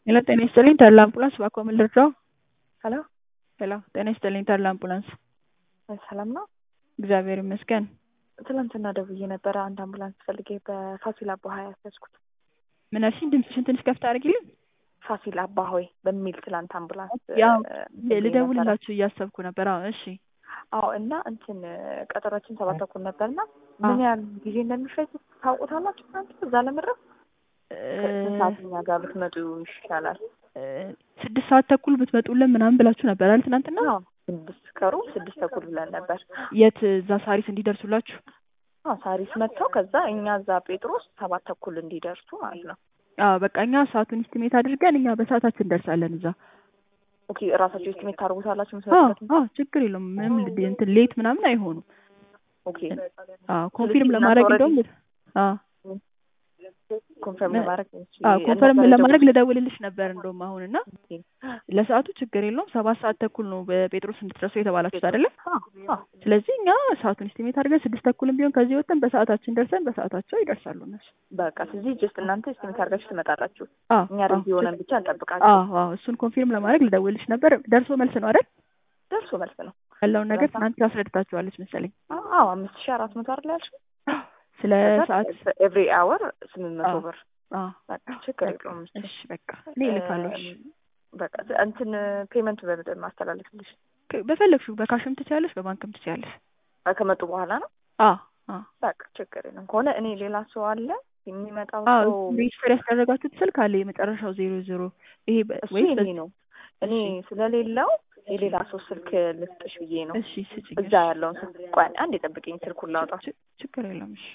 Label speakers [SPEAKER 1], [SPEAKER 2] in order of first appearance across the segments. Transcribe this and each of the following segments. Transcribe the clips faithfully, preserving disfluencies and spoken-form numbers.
[SPEAKER 1] ሄሎ ጤና ይስጥልኝ ተድላ አምቡላንስ እባክዎ ምን ልርዳዎ?
[SPEAKER 2] ሄሎ
[SPEAKER 1] ሄሎ ጤና ይስጥልኝ ተድላ አምቡላንስ።
[SPEAKER 2] ሰላም ነው?
[SPEAKER 1] እግዚአብሔር ይመስገን።
[SPEAKER 2] ትናንትና ደውዬ ነበረ አንድ አምቡላንስ ፈልጌ በፋሲል አባሆይ ያስያዝኩት።
[SPEAKER 1] ምን አልሽኝ? ድምፅሽን ትንሽ ከፍ ታደርጊልኝ?
[SPEAKER 2] ፋሲል አባሆይ በሚል ትላንት አምቡላንስ
[SPEAKER 1] ያው ልደውልላችሁ እያሰብኩ ነበር። አዎ እሺ።
[SPEAKER 2] አዎ እና እንትን ቀጠሯችን ሰባት ተኩል ነበርና ምን ያህል ጊዜ እንደሚፈጅ ታውቁታላችሁ እናንተ እዛ ለመድረስ? ከሰዓት እኛ ጋር ብትመጡ ይሻላል።
[SPEAKER 1] ስድስት ሰዓት ተኩል ብትመጡልን ምናምን ብላችሁ ነበር አይደል ትናንትና?
[SPEAKER 2] አዎ ስድስት ከሩብ ስድስት ተኩል ብለን ነበር።
[SPEAKER 1] የት እዛ ሳሪስ እንዲደርሱላችሁ?
[SPEAKER 2] አዎ ሳሪስ መጥተው ከዛ እኛ እዛ ጴጥሮስ ሰባት ተኩል እንዲደርሱ ማለት ነው።
[SPEAKER 1] አዎ በቃ እኛ ሰዓቱን ኢስቲሜት አድርገን እኛ በሰዓታችን እንደርሳለን እዛ።
[SPEAKER 2] ኦኬ እራሳችሁ ኢስቲሜት ታደርጉታላችሁ
[SPEAKER 1] አዎ
[SPEAKER 2] መሰለኝ?
[SPEAKER 1] አዎ ችግር የለውም ምንም እንትን ሌት ምናምን አይሆኑም።
[SPEAKER 2] ኦኬ
[SPEAKER 1] አዎ ኮንፊርም ለማድረግ እንደውም አዎ
[SPEAKER 2] ኮንፈርም ለማድረግ
[SPEAKER 1] አዎ ኮንፈርም ለማድረግ ልደውልልሽ ነበር እንደውም አሁን እና ለሰዓቱ ችግር የለውም ሰባት ሰዓት ተኩል ነው በጴጥሮስ እንድትደርሱ የተባላችሁት አይደለ? ስለዚህ እኛ ሰዓቱን ኢስቲሜት አድርገን ስድስት ተኩልም ቢሆን ከዚህ ወጥተን በሰዓታችን ደርሰን በሰዓታቸው ይደርሳሉ እነሱ።
[SPEAKER 2] በቃ ስለዚህ ጀስት እናንተ ኢስቲሜት አድርጋችሁ ትመጣላችሁ።
[SPEAKER 1] አዎ
[SPEAKER 2] እኛ ሬዲ ሆነን ብቻ እንጠብቃችሁ።
[SPEAKER 1] አዎ አዎ እሱን ኮንፊርም ለማድረግ ልደውልልሽ ነበር። ደርሶ መልስ ነው አይደል?
[SPEAKER 2] ደርሶ መልስ ነው
[SPEAKER 1] ያለውን ነገር ትናንት አስረድታችኋለች መሰለኝ።
[SPEAKER 2] አዎ አምስት ሺህ አራት መቶ አይደል ያልሽው?
[SPEAKER 1] ስለ ሰዓት
[SPEAKER 2] ኤቭሪ አወር ስምንት መቶ ብር።
[SPEAKER 1] አዎ
[SPEAKER 2] በቃ ችግር የለውም።
[SPEAKER 1] እሺ በቃ እኔ እልካለሁ። እሺ
[SPEAKER 2] በቃ እንትን ፔመንት በምንድን ማስተላለፍልሽ?
[SPEAKER 1] በፈለግሽው በካሽም ትችያለሽ በባንክም ትችያለሽ።
[SPEAKER 2] ከመጡ በኋላ ነው?
[SPEAKER 1] አዎ አዎ
[SPEAKER 2] በቃ ችግር የለም። ከሆነ እኔ ሌላ ሰው አለ የሚመጣው
[SPEAKER 1] አዎ
[SPEAKER 2] ሰው
[SPEAKER 1] ሬጅስተር ያስደረጋችሁት ስልክ አለ የመጨረሻው ዜሮ ዜሮ ይሄ
[SPEAKER 2] ወይስ እኔ ነው? እኔ ስለሌለው የሌላ ሰው ስልክ ልስጥሽ ብዬ ነው።
[SPEAKER 1] እሺ ስጪኝ።
[SPEAKER 2] እዛ ያለውን ስልክ ቆይ አንዴ ጠብቂኝ ስልኩን ላውጣ።
[SPEAKER 1] ችግር የለም። እሺ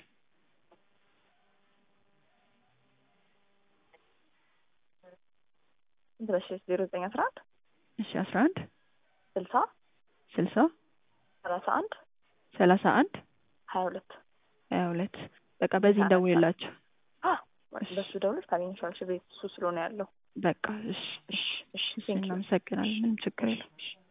[SPEAKER 2] ድረሽ ዜሮ ዘጠኝ አስራ አንድ
[SPEAKER 1] እሺ አስራ አንድ
[SPEAKER 2] ስልሳ
[SPEAKER 1] ስልሳ
[SPEAKER 2] ሰላሳ አንድ
[SPEAKER 1] ሰላሳ አንድ
[SPEAKER 2] ሀያ ሁለት
[SPEAKER 1] ሀያ ሁለት በቃ በዚህ እንደውልላችሁ።
[SPEAKER 2] አዎ በሱ ደውለሽ ታገኝሻለሽ። ቤት እሱ ስለሆነ ያለው።
[SPEAKER 1] በቃ እሺ እሺ እሺ እናመሰግናለን። ምንም ችግር የለም።